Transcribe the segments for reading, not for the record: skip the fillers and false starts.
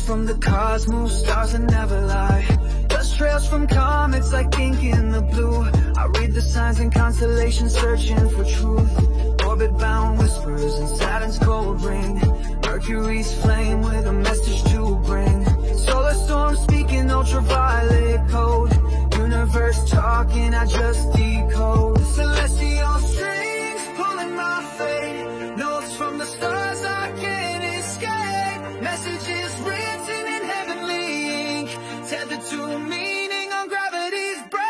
from the cosmos, stars that never lie. Dust trails from comets like ink in the blue. I read the signs and constellations, searching for truth. Orbit-bound whispers in Saturn's cold ring. Mercury's flame with a message to bring. Solar storm speaking ultraviolet code. Universe talking, I just decode. Celestial strings pulling my fate. Notes from the stars I can't escape. Messages written in heavenly ink, tethered to a meaning on gravity's break.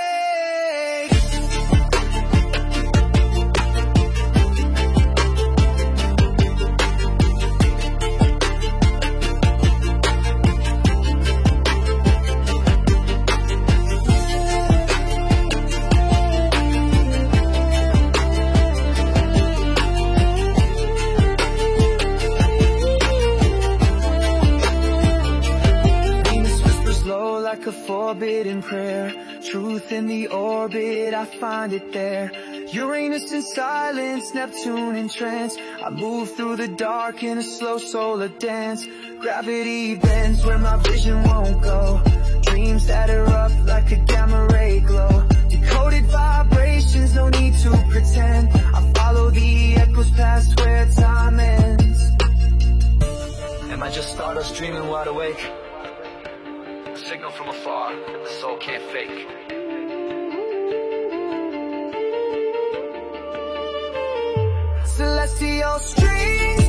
Like a forbidden prayer, truth in the orbit, I find it there. Uranus in silence, Neptune in trance. I move through the dark in a slow solar dance. Gravity bends where my vision won't go. Dreams that erupt like a gamma ray glow. Decoded vibrations, no need to pretend. I follow the echoes past where time ends. Am I just stardust dreaming wide awake? Signal from afar that the soul can't fake. Celestial strings